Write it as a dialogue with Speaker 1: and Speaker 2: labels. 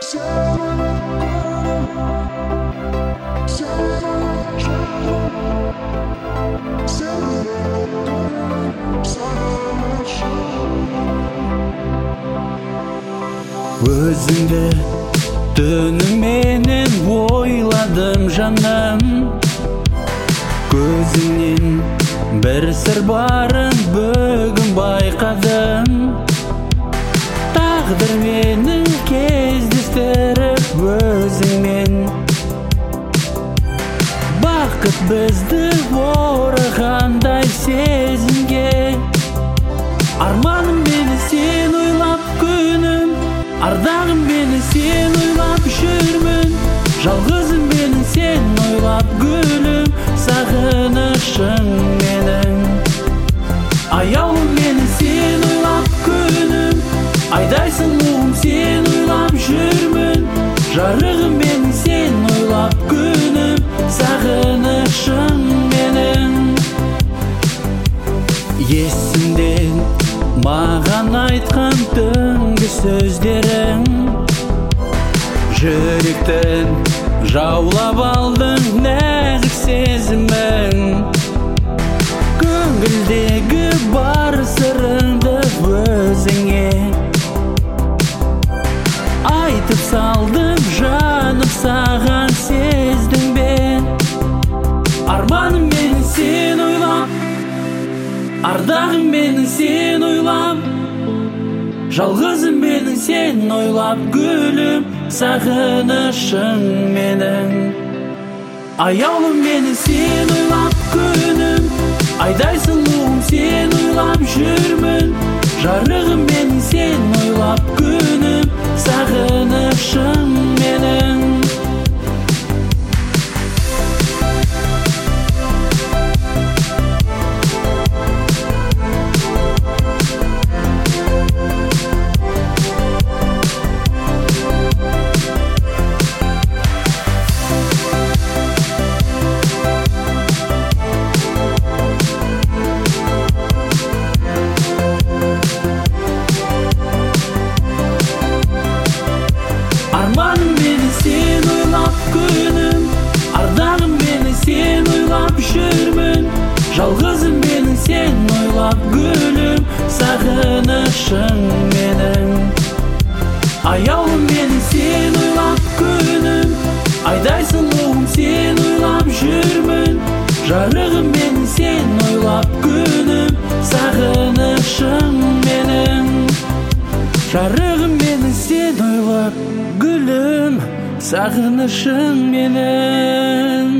Speaker 1: Өзіңді түніменен ойладым жаным, көзіңнен бір сыр барын бүгін байқадым. Тағдыр мені кездестіріп өзіңмен, бақыт бізді орағандай сезімге. Арманым мені сен ойлап күнім, ардағым мені сен ойлап жүрмін. Жалғызым мені сен ойлап гүлім, сағынышым менің. Аяулым мені сен ойлап күнім, айдай сұлуым сен ойлап жүрмін. Жарығым мені сен ойлап күнім, сағынышым менің. Есімден маған айтқан түнгі сөздерің, жүректен жаулап алдың нәзік сезімің. Көңілдегі бар сырыңды өзіңе айтып салдым, жаным саған сездің бе? Арманым мені сен ойлап, ардағым мені сен ойлап, жалғызым мені сен ойлап гүлім, сағынышым менің. Аяулым мені сен ойлап күнім, айдай сұлуым сен ойлап жүрмін. Жарығым мені сен ойлап күнім, сағынышым менің. Арманым мені сен ойлап күнім, ардағым мені сен ойлап жүрмін. Жалғызым мені сен ойлап гүлім, сағынышым менің. Аяулым мені сен ойлап күнім, айдай сұлуым сен ойлап жүрмін. Жарығым мені сен ойлап күнім, сағынышым менің. Жарығым мені сен ойлап гүлім, сағынышым менің.